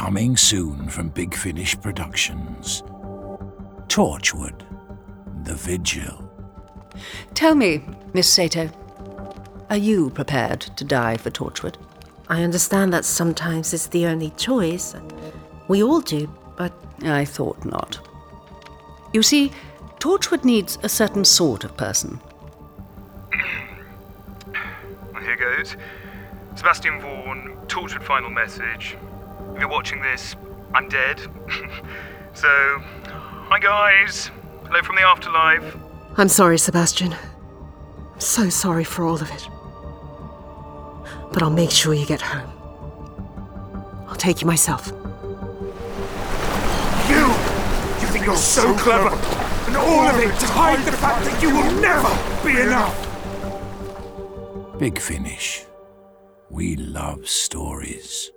Coming soon from Big Finish Productions. Torchwood, The Vigil. Tell me, Miss Sato, are you prepared to die for Torchwood? I understand that sometimes it's the only choice. We all do, but... I thought not. You see, Torchwood needs a certain sort of person. Well, here goes. Sebastian Vaughan, Torchwood final message. If you're watching this, I'm dead. So, hi guys. Hello from the afterlife. I'm sorry, Sebastian. I'm so sorry for all of it. But I'll make sure you get home. I'll take you myself. You think you're so clever, and all of it to hide the fact that you will never be enough! Big Finish. We love stories.